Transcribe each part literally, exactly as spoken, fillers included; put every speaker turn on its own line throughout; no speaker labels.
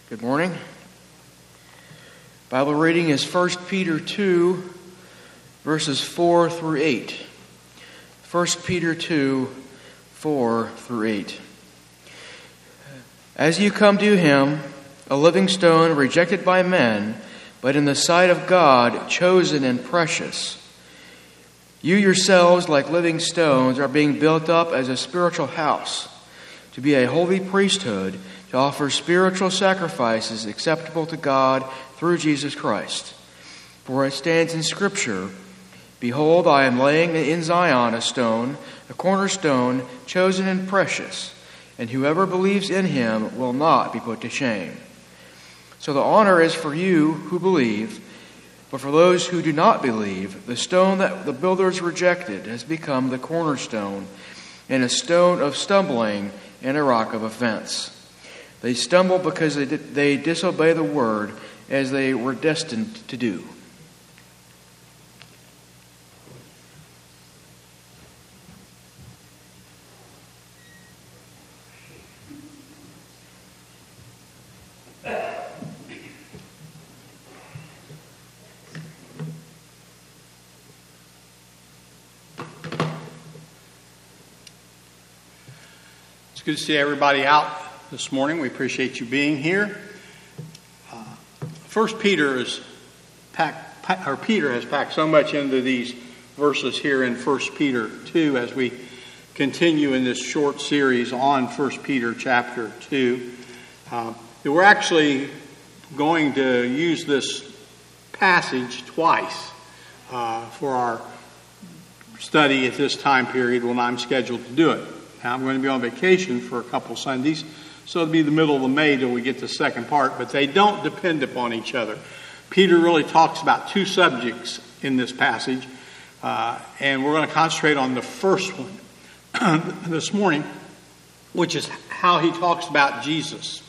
Good morning. Bible reading is First Peter two, verses four through eight. First Peter two, four through eight. As you come to him, a living stone rejected by men, but in the sight of God chosen and precious, you yourselves, like living stones, are being built up as a spiritual house, to be a holy priesthood, to offer spiritual sacrifices acceptable to God through Jesus Christ. For it stands in Scripture, "Behold, I am laying in Zion a stone, a cornerstone, chosen and precious, and whoever believes in him will not be put to shame." So the honor is for you who believe, but for those who do not believe, the stone that the builders rejected has become the cornerstone, and a stone of stumbling and a rock of offense. They stumble because they, di- they disobey the word as they were destined to do.
It's good to see everybody out this morning. We appreciate you being here. Uh, First Peter is packed, or Peter has packed so much into these verses here in First Peter two as we continue in this short series on First Peter chapter two. Uh, we're actually going to use this passage twice uh, for our study at this time period when I'm scheduled to do it. Now, I'm going to be on vacation for a couple Sundays, so it'll be the middle of May till we get to the second part, but they don't depend upon each other. Peter really talks about two subjects in this passage, uh, and we're going to concentrate on the first one this morning, which is how he talks about Jesus.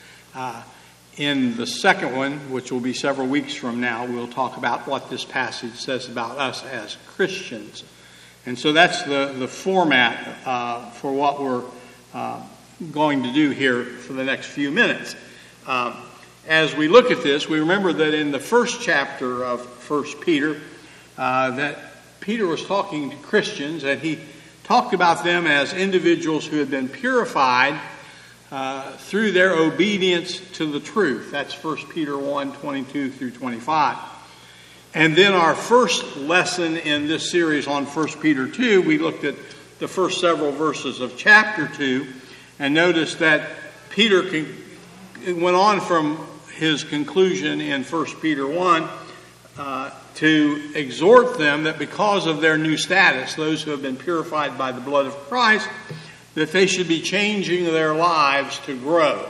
Uh, in the second one, which will be several weeks from now, we'll talk about what this passage says about us as Christians. And so that's the, the format uh, for what we're uh, going to do here for the next few minutes. Um, as we look at this, we remember that in the first chapter of First Peter, uh, that Peter was talking to Christians, and he talked about them as individuals who had been purified uh, through their obedience to the truth. That's First Peter one, twenty-two through twenty-five. And then our first lesson in this series on First Peter two, we looked at the first several verses of chapter two and noticed that Peter con- went on from his conclusion in First Peter one uh, to exhort them that because of their new status, those who have been purified by the blood of Christ, that they should be changing their lives to grow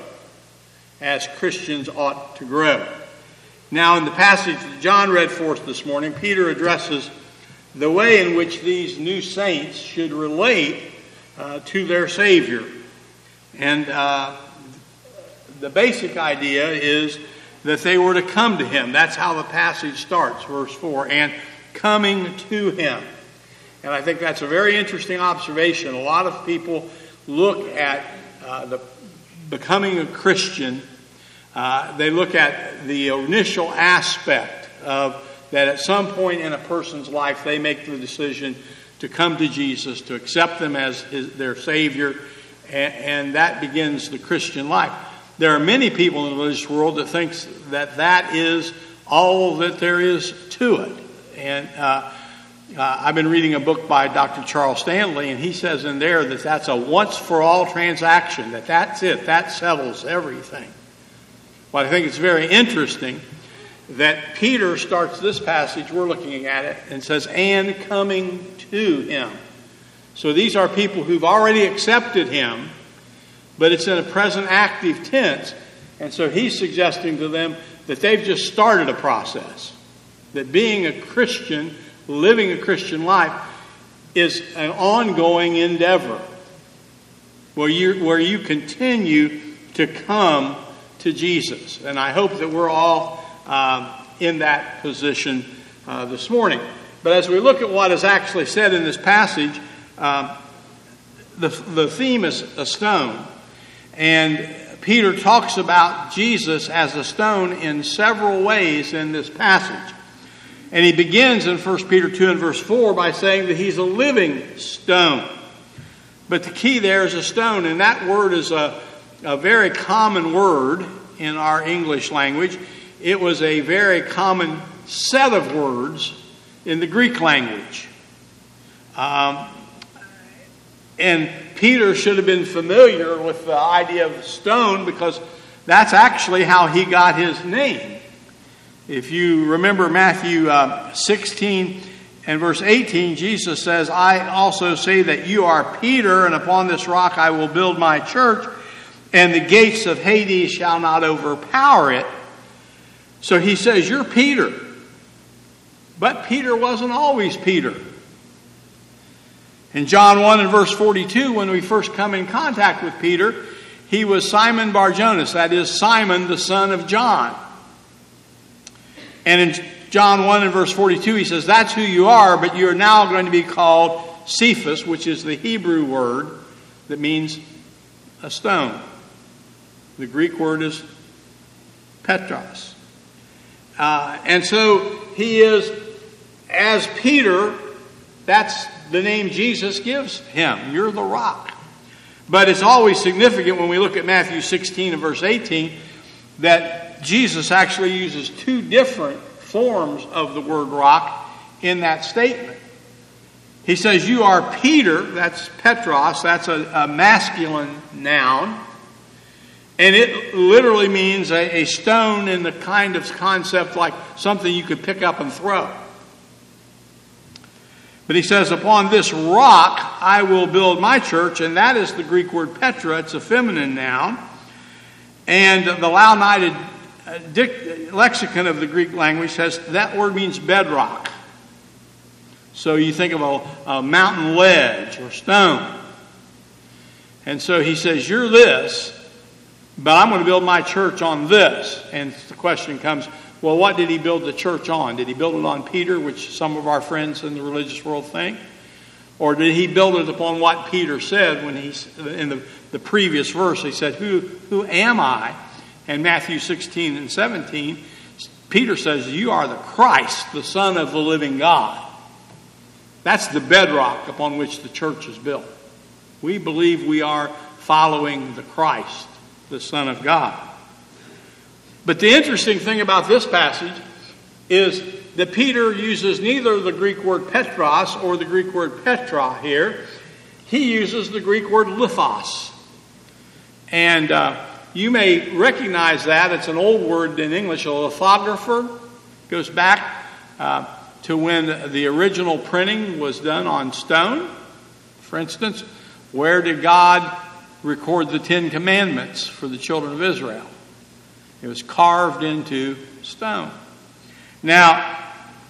as Christians ought to grow. Now, in the passage that John read for us this morning, Peter addresses the way in which these new saints should relate uh, to their Savior. And uh, the basic idea is that they were to come to Him. That's how the passage starts, verse four, and coming to Him. And I think that's a very interesting observation. A lot of people look at uh, the becoming a Christian. Uh, they look at the initial aspect of that at some point in a person's life they make the decision to come to Jesus, to accept them as his, their Savior, and, and that begins the Christian life. There are many people in this world that thinks that that is all that there is to it. And uh, uh, I've been reading a book by Doctor Charles Stanley, and he says in there that that's a once-for-all transaction, that that's it, that settles everything. Well, I think it's very interesting that Peter starts this passage, we're looking at it, and says, and coming to Him. So these are people who've already accepted Him, but it's in a present active tense. And so he's suggesting to them that they've just started a process. That being a Christian, living a Christian life, is an ongoing endeavor where you, where you continue to come to Jesus. And I hope that we're all um, in that position uh, this morning. But as we look at what is actually said in this passage, um, the, the theme is a stone. And Peter talks about Jesus as a stone in several ways in this passage. And he begins in First Peter two and verse four by saying that he's a living stone. But the key there is a stone, and that word is a, a very common word in our English language. It was a very common set of words in the Greek language. Um, and Peter should have been familiar with the idea of stone because that's actually how he got his name. If you remember Matthew uh, sixteen and verse eighteen, Jesus says, I also say that you are Peter, and upon this rock I will build my church, and the gates of Hades shall not overpower it. So he says, you're Peter. But Peter wasn't always Peter. In John one and verse forty-two, when we first come in contact with Peter, he was Simon Bar-Jonas, that is Simon, the son of John. And in John one and verse forty-two, he says, that's who you are, but you're now going to be called Cephas, which is the Hebrew word that means a stone. The Greek word is Petros. Uh, and so he is, as Peter, that's the name Jesus gives him. You're the rock. But it's always significant when we look at Matthew sixteen and verse eighteen that Jesus actually uses two different forms of the word rock in that statement. He says, you are Peter, that's Petros, that's a, a masculine noun. And it literally means a, a stone in the kind of concept like something you could pick up and throw. But he says, upon this rock I will build my church, and that is the Greek word Petra. It's a feminine noun. And the Louw-United lexicon of the Greek language says that word means bedrock. So you think of a, a mountain ledge or stone. And so he says, you're this, but I'm going to build my church on this. And the question comes, well, what did he build the church on? Did he build it on Peter, which some of our friends in the religious world think? Or did he build it upon what Peter said when he, in the, the previous verse, he said, who, who am I? And Matthew sixteen and seventeen, Peter says, you are the Christ, the Son of the living God. That's the bedrock upon which the church is built. We believe we are following the Christ, the Son of God. But the interesting thing about this passage is that Peter uses neither the Greek word Petros or the Greek word Petra here. He uses the Greek word lithos. And uh, you may recognize that. It's an old word in English, a lithographer. It goes back uh, to when the original printing was done on stone. For instance, where did God record the Ten Commandments for the children of Israel? It was carved into stone. Now,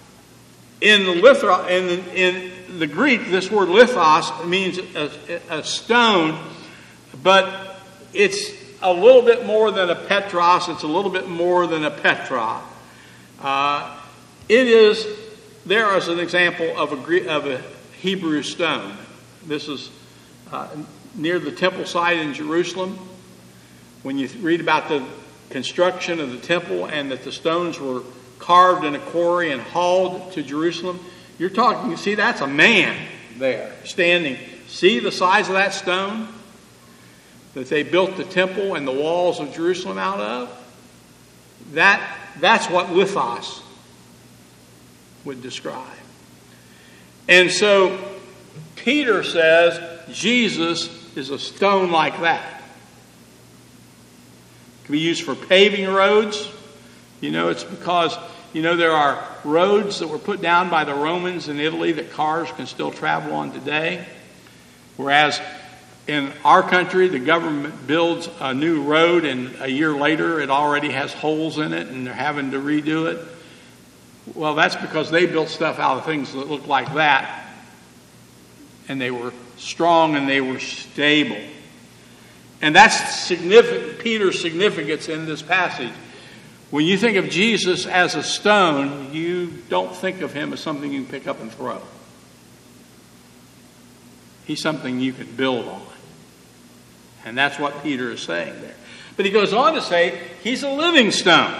in the lithos, in, in the Greek, this word lithos means a, a stone, but it's a little bit more than a Petros. It's a little bit more than a Petra. Uh, it is, there is an example of a, of a Hebrew stone. This is uh, near the temple site in Jerusalem. When you read about the construction of the temple and that the stones were carved in a quarry and hauled to Jerusalem, you're talking, you see, that's a man there standing. See the size of that stone that they built the temple and the walls of Jerusalem out of? That, that's what lithos would describe. And so Peter says Jesus is a stone like that. It can be used for paving roads. You know, it's because, you know, there are roads that were put down by the Romans in Italy that cars can still travel on today. Whereas in our country, the government builds a new road and a year later it already has holes in it and they're having to redo it. Well, that's because they built stuff out of things that looked like that. And they were strong and they were stable. And that's significant, Peter's significance in this passage. When you think of Jesus as a stone, you don't think of him as something you can pick up and throw. He's something you can build on. And that's what Peter is saying there. But he goes on to say he's a living stone.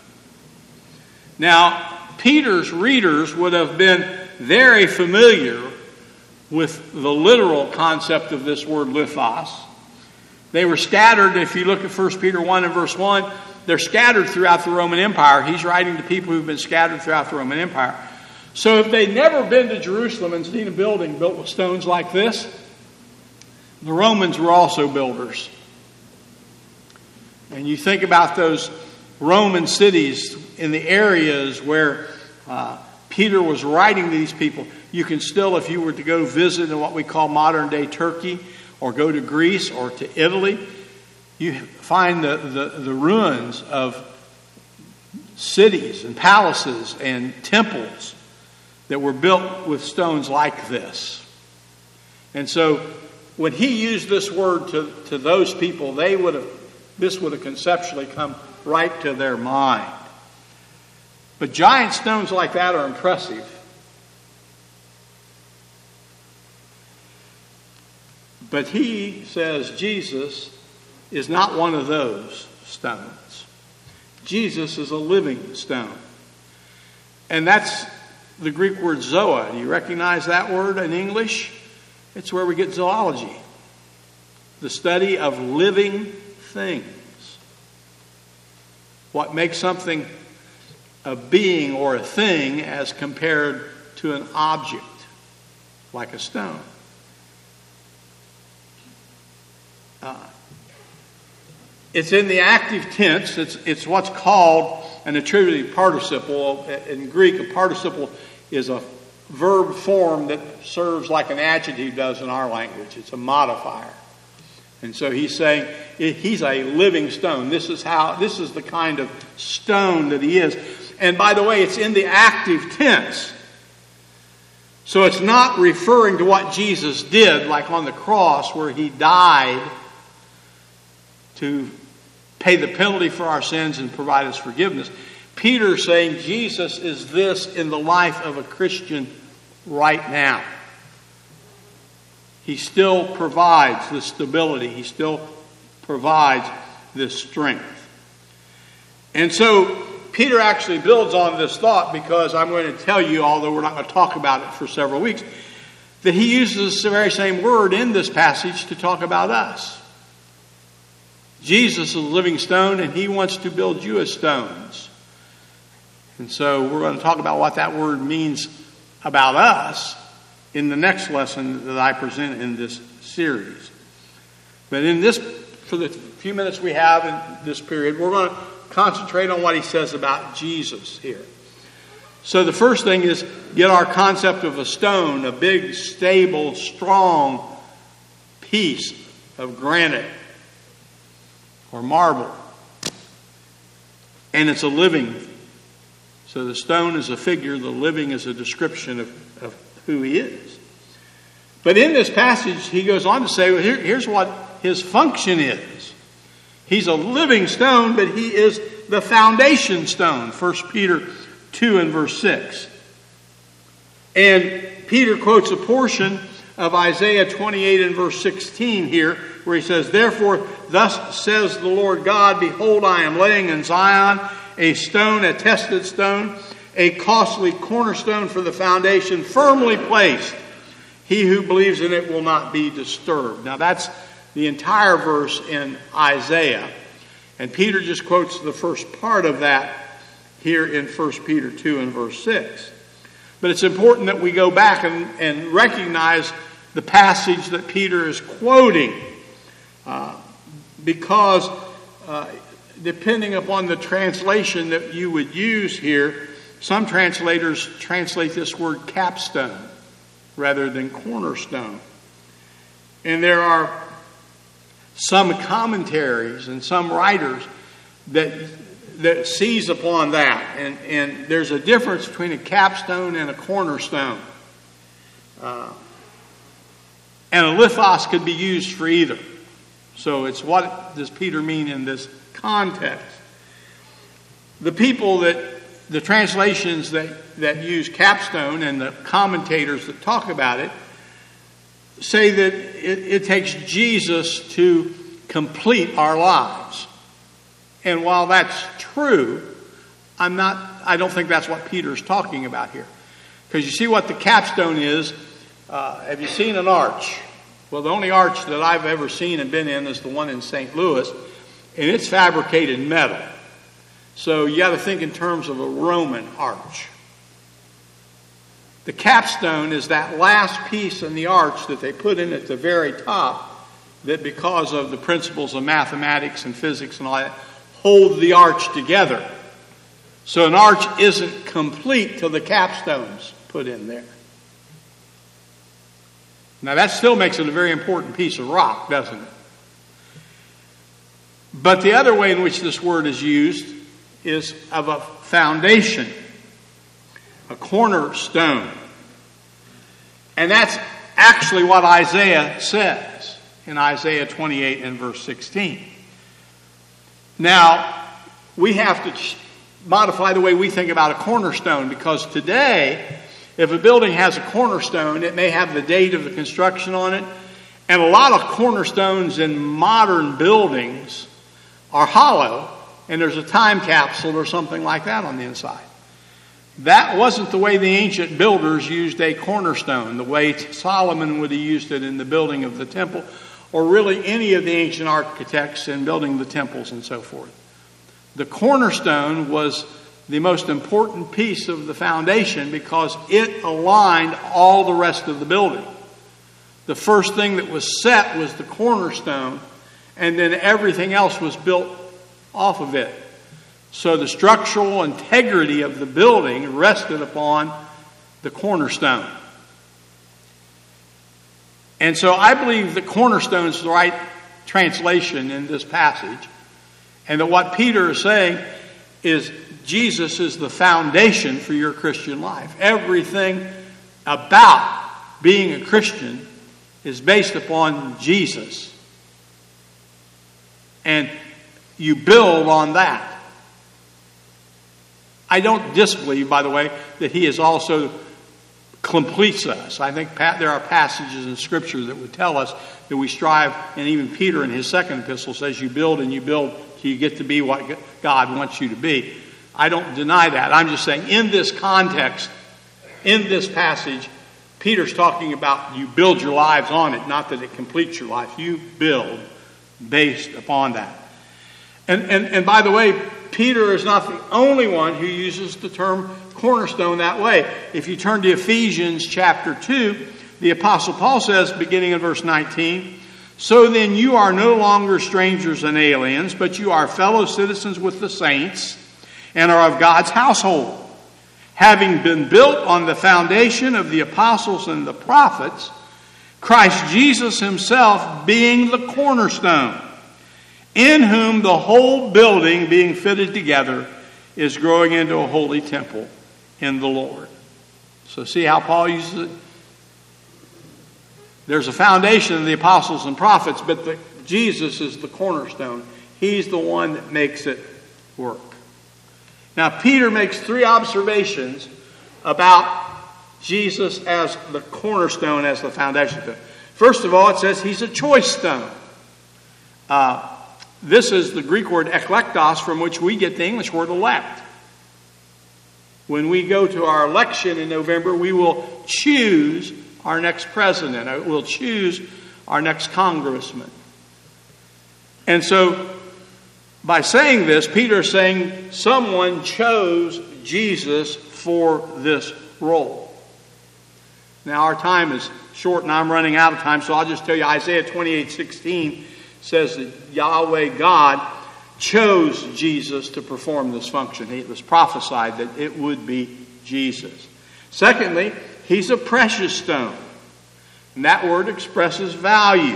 Now, Peter's readers would have been very familiar with the literal concept of this word lithos. They were scattered. If you look at First Peter one and verse one, they're scattered throughout the Roman Empire. He's writing to people who've been scattered throughout the Roman Empire. So if they'd never been to Jerusalem and seen a building built with stones like this, the Romans were also builders. And you think about those Roman cities in the areas where uh, Peter was writing to these people. You can still, if you were to go visit in what we call modern-day Turkey, or go to Greece or to Italy, you find the, the, the ruins of cities and palaces and temples that were built with stones like this. And so when he used this word to, to those people, they would have, this would have conceptually come right to their mind. But giant stones like that are impressive. But he says Jesus is not one of those stones. Jesus is a living stone. And that's the Greek word zoa. Do you recognize that word in English? It's where we get zoology. The study of living things. What makes something a being or a thing as compared to an object, like a stone. Uh, it's in the active tense. It's, it's what's called an attributive participle. In Greek, a participle is a verb form that serves like an adjective does in our language. It's a modifier. And so he's saying he's a living stone. This is how, this is the kind of stone that he is. And by the way, it's in the active tense. So it's not referring to what Jesus did, like on the cross where he died to pay the penalty for our sins and provide us forgiveness. Peter's saying Jesus is this in the life of a Christian right now. He still provides this stability. He still provides this strength. And so Peter actually builds on this thought, because I'm going to tell you, although we're not going to talk about it for several weeks, that he uses the very same word in this passage to talk about us. Jesus is a living stone, and he wants to build you as stones. And so we're going to talk about what that word means about us in the next lesson that I present in this series. But in this, for the few minutes we have in this period, we're going to concentrate on what he says about Jesus here. So the first thing is get our concept of a stone, a big, stable, strong piece of granite or marble. And it's a living. So the stone is a figure, the living is a description of, of who he is. But in this passage, he goes on to say, well, here, here's what his function is. He's a living stone, but he is the foundation stone. First Peter two and verse six. And Peter quotes a portion of Isaiah twenty-eight and verse sixteen here, where he says, therefore, thus says the Lord God, behold, I am laying in Zion a stone, a tested stone, a costly cornerstone for the foundation, firmly placed. He who believes in it will not be disturbed. Now that's the entire verse in Isaiah. And Peter just quotes the first part of that here in First Peter two and verse six. But it's important that we go back and, and recognize the passage that Peter is quoting. Uh, because uh, depending upon the translation that you would use here, some translators translate this word capstone rather than cornerstone. And there are some commentaries and some writers that that seize upon that. And, and there's a difference between a capstone and a cornerstone. Uh, and a lithos could be used for either. So it's what does Peter mean in this context? The people that, the translations that, that use capstone and the commentators that talk about it say that it, it takes Jesus to complete our lives. And while that's true, I'm not, I don't think that's what Peter's talking about here. Because you see what the capstone is. Uh, have you seen an arch? Well, the only arch that I've ever seen and been in is the one in Saint Louis, and it's fabricated metal. So you got to think in terms of a Roman arch. The capstone is that last piece in the arch that they put in at the very top, that because of the principles of mathematics and physics and all that, hold the arch together. So an arch isn't complete till the capstone's put in there. Now that still makes it a very important piece of rock, doesn't it? But the other way in which this word is used is of a foundation, a cornerstone. And that's actually what Isaiah says in Isaiah twenty-eight and verse sixteen. Now, we have to modify the way we think about a cornerstone, because today, if a building has a cornerstone, it may have the date of the construction on it. And a lot of cornerstones in modern buildings are hollow, and there's a time capsule or something like that on the inside. That wasn't the way the ancient builders used a cornerstone, the way Solomon would have used it in the building of the temple, or really any of the ancient architects in building the temples and so forth. The cornerstone was the most important piece of the foundation because it aligned all the rest of the building. The first thing that was set was the cornerstone, and then everything else was built off of it. So the structural integrity of the building rested upon the cornerstone. And so I believe the cornerstone is the right translation in this passage. And that what Peter is saying is Jesus is the foundation for your Christian life. Everything about being a Christian is based upon Jesus. And you build on that. I don't disbelieve, by the way, that he is also completes us. I think there are passages in Scripture that would tell us that we strive, and even Peter in his second epistle says you build and you build till you get to be what God wants you to be. I don't deny that. I'm just saying in this context, in this passage, Peter's talking about you build your lives on it, not that it completes your life. You build based upon that. And, and, and by the way, Peter is not the only one who uses the term cornerstone that way. If you turn to Ephesians chapter two, the Apostle Paul says, beginning in verse nineteen, "So then you are no longer strangers and aliens, but you are fellow citizens with the saints and are of God's household, having been built on the foundation of the apostles and the prophets, Christ Jesus himself being the cornerstone, in whom the whole building being fitted together is growing into a holy temple in the Lord." So see how Paul uses it? There's a foundation of the apostles and prophets, but the, Jesus is the cornerstone. He's the one that makes it work. Now, Peter makes three observations about Jesus as the cornerstone, as the foundation. First of all, it says he's a choice stone. Uh, this is the Greek word eklektos, from which we get the English word elect. When we go to our election in November, we will choose our next president. We'll choose our next congressman. And so, by saying this, Peter is saying someone chose Jesus for this role. Now, our time is short and I'm running out of time, so I'll just tell you Isaiah twenty-eight sixteen says that Yahweh God chose Jesus to perform this function. It was prophesied that it would be Jesus. Secondly, he's a precious stone. And that word expresses value.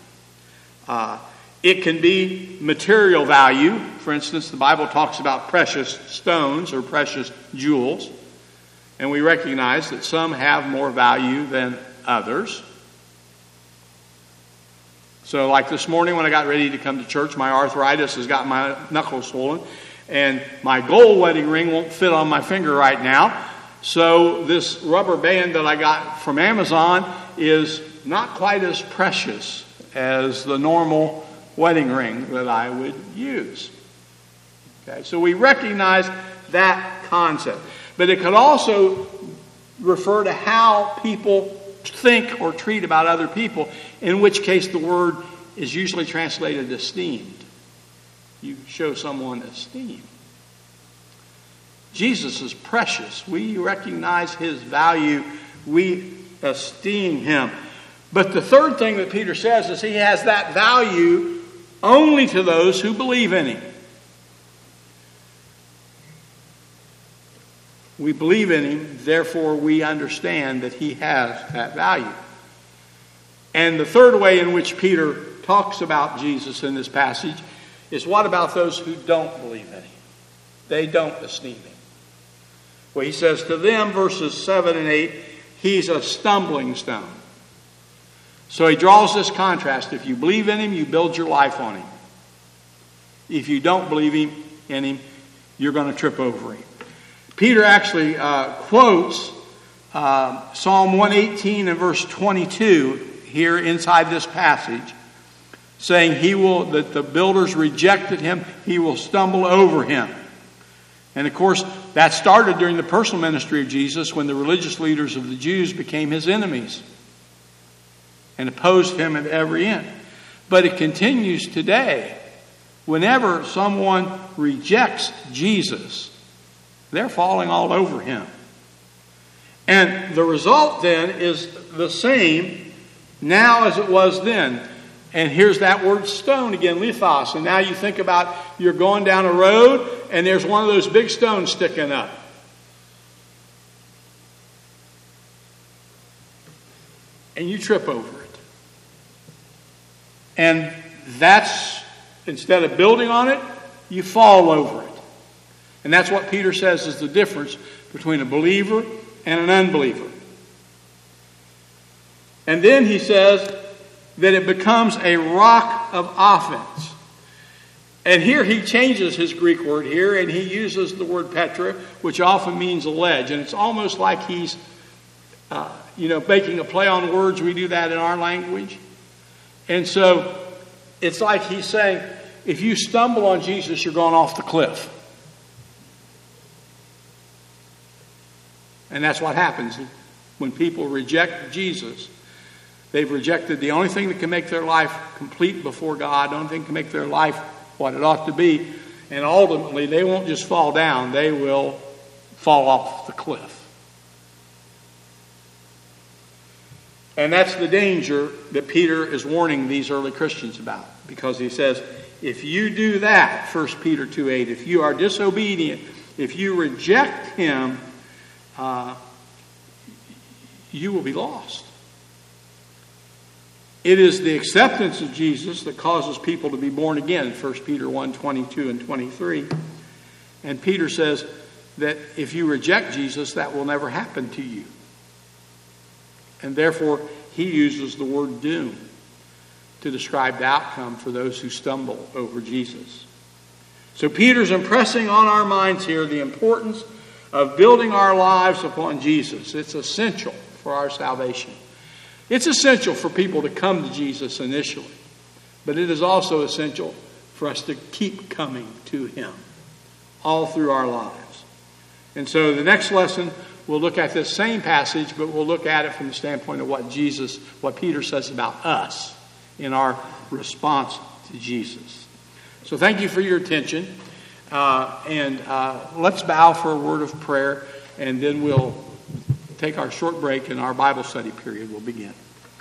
Uh, it can be material value. For instance, the Bible talks about precious stones or precious jewels. And we recognize that some have more value than others. So like this morning when I got ready to come to church, my arthritis has got my knuckles swollen. And my gold wedding ring won't fit on my finger right now. So this rubber band that I got from Amazon is not quite as precious as the normal wedding ring that I would use. Okay, so we recognize that concept. But it could also refer to how people think or treat about other people, in which case the word is usually translated esteemed. You show someone esteem. Jesus is precious. We recognize his value. We esteem him. But the third thing that Peter says is he has that value only to those who believe in him. We believe in him, therefore we understand that he has that value. And the third way in which Peter talks about Jesus in this passage is, what about those who don't believe in him? They don't esteem him. Well, he says to them, verses seven and eight, he's a stumbling stone. So he draws this contrast. If you believe in him, you build your life on him. If you don't believe him in him, you're going to trip over him. Peter actually uh, quotes uh, Psalm one eighteen and verse twenty-two here inside this passage, saying he will that the builders rejected him, he will stumble over him. And of course, that started during the personal ministry of Jesus, when the religious leaders of the Jews became his enemies and opposed him at every end. But it continues today. Whenever someone rejects Jesus, they're falling all over him. And the result then is the same now as it was then. And here's that word stone again, lithos. And now you think about, you're going down a road and there's one of those big stones sticking up. And you trip over it. And that's, instead of building on it, you fall over it. And that's what Peter says is the difference between a believer and an unbeliever. And then he says that it becomes a rock of offense. And here he changes his Greek word here, and he uses the word Petra, which often means a ledge. And it's almost like he's, uh, you know, making a play on words. We do that in our language. And so it's like he's saying, if you stumble on Jesus, you're going off the cliff. And that's what happens when people reject Jesus. They've rejected the only thing that can make their life complete before God, the only thing that can make their life what it ought to be. And ultimately, they won't just fall down, they will fall off the cliff. And that's the danger that Peter is warning these early Christians about. Because he says, if you do that, First Peter two eight, if you are disobedient, if you reject him, uh, you will be lost. It is the acceptance of Jesus that causes people to be born again, First Peter one twenty-two and twenty-three. And Peter says that if you reject Jesus, that will never happen to you. And therefore, he uses the word doom to describe the outcome for those who stumble over Jesus. So Peter's impressing on our minds here the importance of building our lives upon Jesus. It's essential for our salvation. It's essential for people to come to Jesus initially, but it is also essential for us to keep coming to him all through our lives. And so the next lesson, we'll look at this same passage, but we'll look at it from the standpoint of what Jesus, what Peter says about us in our response to Jesus. So thank you for your attention. Uh, and uh, let's bow for a word of prayer, and then we'll take our short break and our Bible study period will begin.